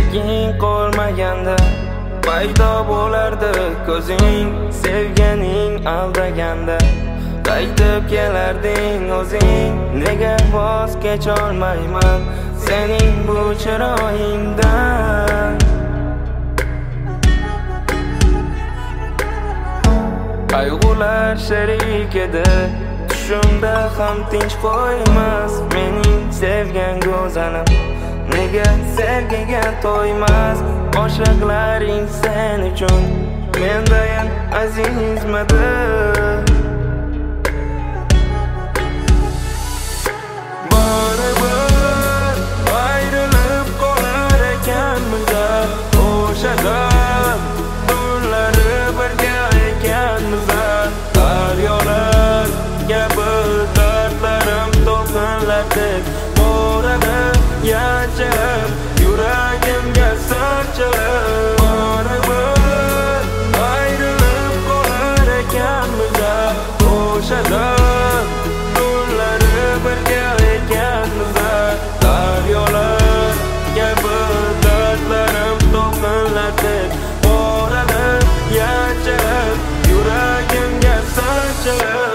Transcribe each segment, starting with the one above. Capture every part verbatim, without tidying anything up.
sheriging qolmaganda paydo bo'lardi ko'zing, sevganing aldaganda qaytib kelarding o'zing. Nega voz kecholmayman sening bu chiroyingdan? Qayg'ular sherik edi, tushimda ham tinch qo'ymas mening sevgan go'zalim. Nega sevgiga to'ymas oshiqlaring sen uchun mendayin azizmidi? Baribir ayrilib qolar ekanmiz, o'sha dam tunlari birga ekanmiz. Daryolar kabi dardlarim to'lqinlardek mo'ralib yashab yuragimga sanchilib. Baribir ayrilib qolar ekanmiz, o'sha dam tunlari birga ekanmiz. Daryolar kabi dardlarim to'lqinlardek mo'ralib yashab yuragimga sanchilib.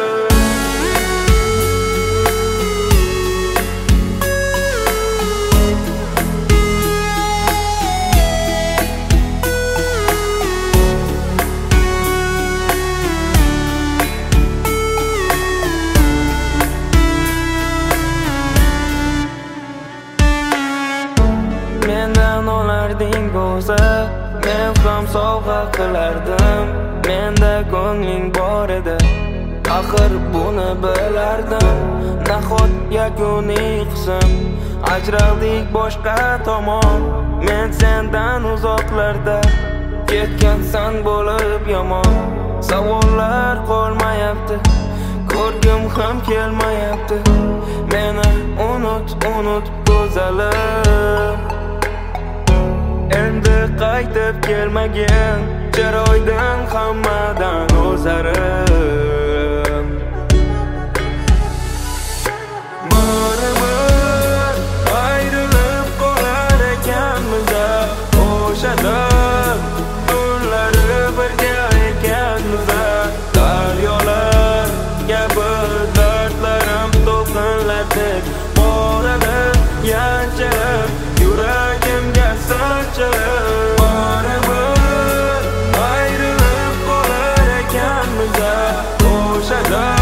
Mendan olarding bo'lsa men ham sovg'a qilardim. Menda ko'ngling bor edi, axir buni bilardim. Nahot yakuniy qism ajraldik boshqa tomon. Men sendan uzoqlarda ketgansan bo'lib yomon. Savollar qolmayapti, ko'rgim ham kelmayapti. Meni unut, unut go'zalim. Endi qaytib kelmagin chiroydan hammadan o'zarim. Baribir ayrilib qolar ekanmiz, o'sha dam tunlari birga ekanmiz. Daryolar kabi dardlarim to'lqinlardek mo'ralib yashab yuragimga sanchilib. Baribir ayrilib qolar ekanmiz, o'sha